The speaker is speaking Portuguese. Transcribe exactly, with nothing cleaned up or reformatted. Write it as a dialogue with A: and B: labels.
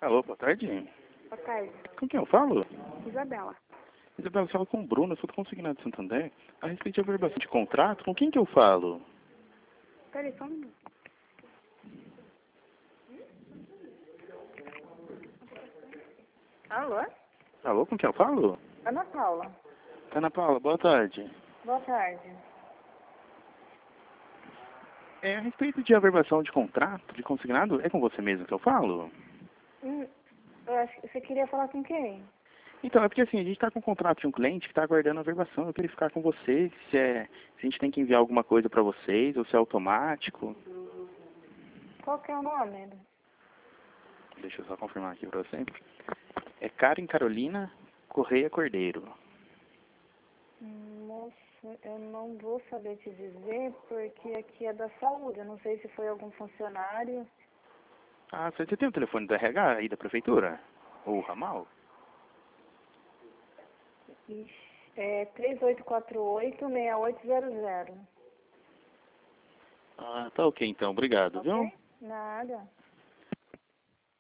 A: Alô, boa tarde.
B: Boa tarde.
A: Com quem eu falo?
B: Isabela.
A: Isabela, eu falo com o Bruno, eu sou do Consignado de Santander. A respeito de averbação de contrato, com quem que eu falo?
B: Peraí, só um minuto. Alô?
A: Alô, com quem eu falo?
B: Ana Paula.
A: Ana Paula, boa tarde.
B: Boa tarde.
A: É, a respeito de averbação de contrato, de consignado, é com você mesmo que eu falo?
B: Hum, eu acho que você queria falar com quem?
A: Então, é porque assim, a gente está com um contrato de um cliente que está aguardando a averbação. Eu queria ficar com você, se, é, se a gente tem que enviar alguma coisa para vocês, ou se é automático.
B: Qual que é o nome?
A: Deixa eu só confirmar aqui para você. É Karen Carolina Correia Cordeiro.
B: Hum, Moça, eu não vou saber te dizer, porque aqui é da saúde. Eu não sei se foi algum funcionário.
A: Ah, você você tem o telefone do R H aí da prefeitura? Ou o ramal?
B: Ixi, é três oito quatro oito, seis oito zero zero.
A: Ah, tá ok então, obrigado, viu?
B: Ok? Nada.